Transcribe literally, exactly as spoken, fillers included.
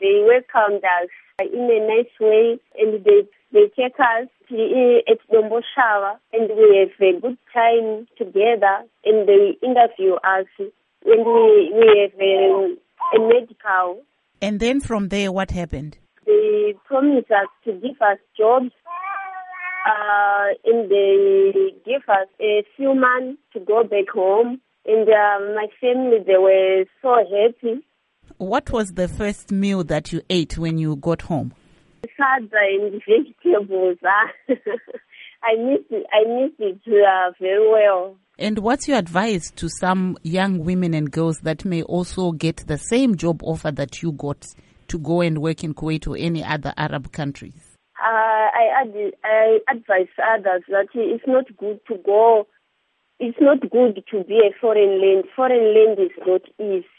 they welcomed us in a nice way, and they they take us to, at Domboshava, and we have a good time together, and they interview us, and we, we have a, a medical. And then from there, what happened? They promised us to give us jobs, uh, and they give us a few months to go back home, and uh, my family, they were so happy. What was the first meal that you ate when you got home? Salad and vegetables. I miss it. I miss it uh, very well. And what's your advice to some young women and girls that may also get the same job offer that you got to go and work in Kuwait or any other Arab countries? Uh, I, ad- I advise others that it's not good to go. It's not good to be a foreign land. Foreign land is not easy.